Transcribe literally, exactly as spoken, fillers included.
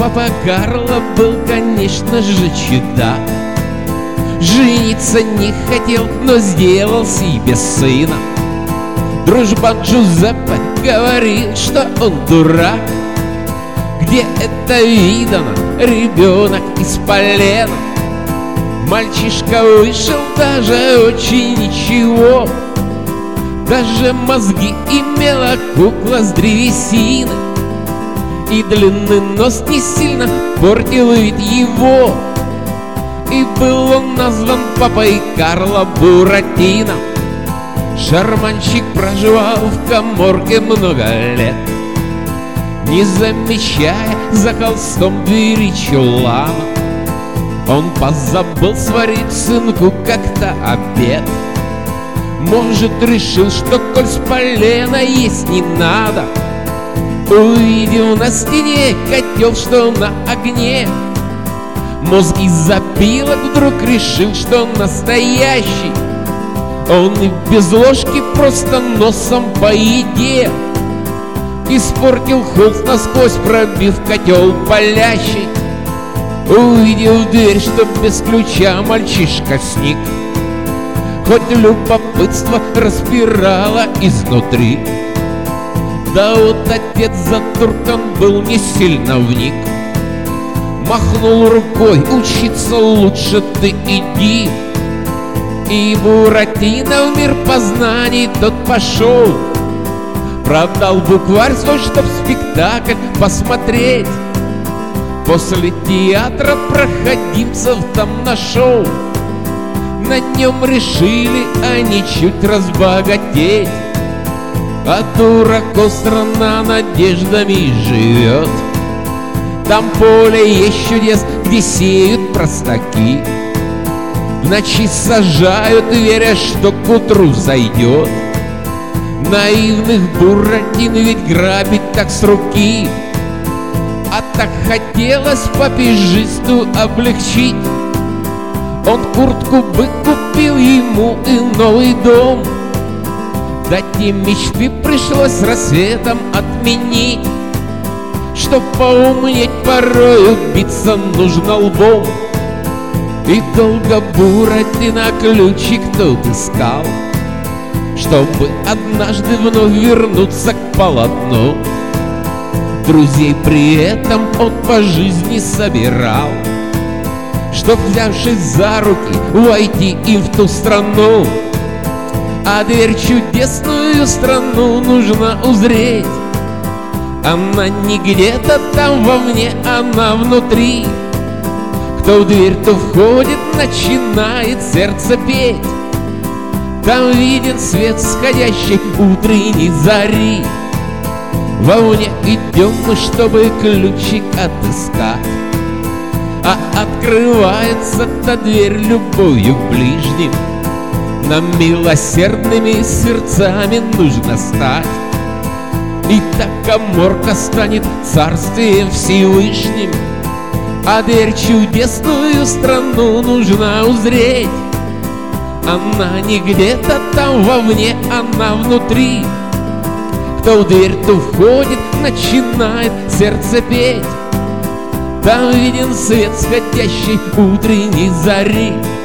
Папа Карло был, конечно же, чудак. Жениться не хотел, но сделал себе сына. Дружбан Джузеппе говорил, что он дурак. Где это видано, ребенок из полена? Мальчишка вышел даже очень ничего. Даже мозги имела кукла с древесины, и длинный нос не сильно портил вид его. И был он назван папой Карло Буратино. Шарманщик проживал в каморке много лет, не замечая за холстом двери чулана. Он позабыл сварить сынку как-то обед. Может, решил, что коль с полена есть не надо. Увидел на стене котел, что на огне, мозг из опилок вдруг решил, что настоящий. Он и без ложки просто носом по еде испортил холст, насквозь пробив котел палящий. Увидел дверь, что без ключа мальчишка сник, хоть любопытство распирало изнутри. Да вот отец затуркан был, не сильно вник. Махнул рукой: учиться лучше ты иди. И Буратино в мир познаний тот пошел. Продал букварь свой, чтоб спектакль посмотреть. После театра проходимцев там нашел. На нем решили они чуть разбогатеть. А дураков страна надеждами живет. Там поле есть чудес, где сеют простаки. В ночи сажают, веря, что к утру зайдет. Наивных Буратино ведь грабить так с руки. А так хотелось папежисту облегчить. Он куртку бы купил ему и новый дом. Да те мечты пришлось рассветом отменить. Чтоб поумнеть, порою биться нужно лбом. И долго Буратино ключик тут искал, чтобы однажды вновь вернуться к полотну. Друзей при этом он по жизни собирал, чтоб, взявшись за руки, войти им в ту страну. А дверь чудесную страну нужно узреть. Она не где-то там вовне, она внутри. Кто в дверь, то входит, начинает сердце петь. Там виден свет сходящей утренней зари. Вовне идем мы, чтобы ключик отыскать. А открывается та дверь любовью к ближним. Нам милосердными сердцами нужно стать. И та каморка станет царствием Всевышним. А дверь чудесную страну нужно узреть. Она не где-то там вовне, она внутри. Кто в дверь, то входит, начинает сердце петь. Там виден свет сходящей утренней зари.